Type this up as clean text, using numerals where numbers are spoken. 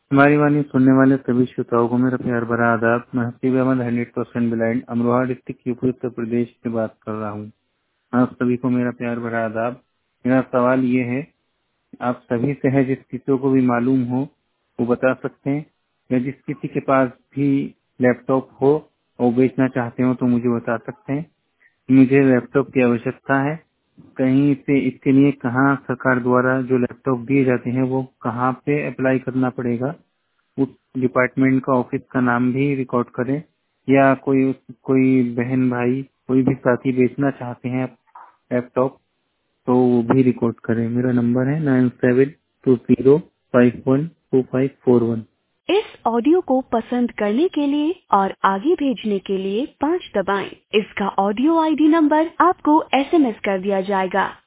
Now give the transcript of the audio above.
हमारी वाणी सुनने वाले सभी श्रोताओं को मेरा प्यार भरा आदाब। मैं Haseeb Ahmed 100% blind Amroha district UP Uttar Pradesh से बात कर रहा हूँ। आप सभी को मेरा प्यार भरा आदाब। मेरा सवाल ये है, आप सभी से है जिस किसी को भी मालूम हो वो बता सकते हैं, या जिस किसी के पास भी लैपटॉप हो और बेचना चाहते हो तो मुझे बता सकते हैं। मुझे लैपटॉप की आवश्यकता है। कहीं से इसके लिए कहाँ सरकार द्वारा जो लैपटॉप दिए जाते हैं वो कहाँ पे अप्लाई करना पड़ेगा, उस डिपार्टमेंट का ऑफिस का नाम भी रिकॉर्ड करें, या कोई बहन भाई कोई भी साथी बेचना चाहते हैं लैपटॉप तो वो भी रिकॉर्ड करें। मेरा नंबर है 9720512541। इस ऑडियो को पसंद करने के लिए और आगे भेजने के लिए 5 दबाएं। इसका ऑडियो आईडी नंबर आपको एसएमएस कर दिया जाएगा।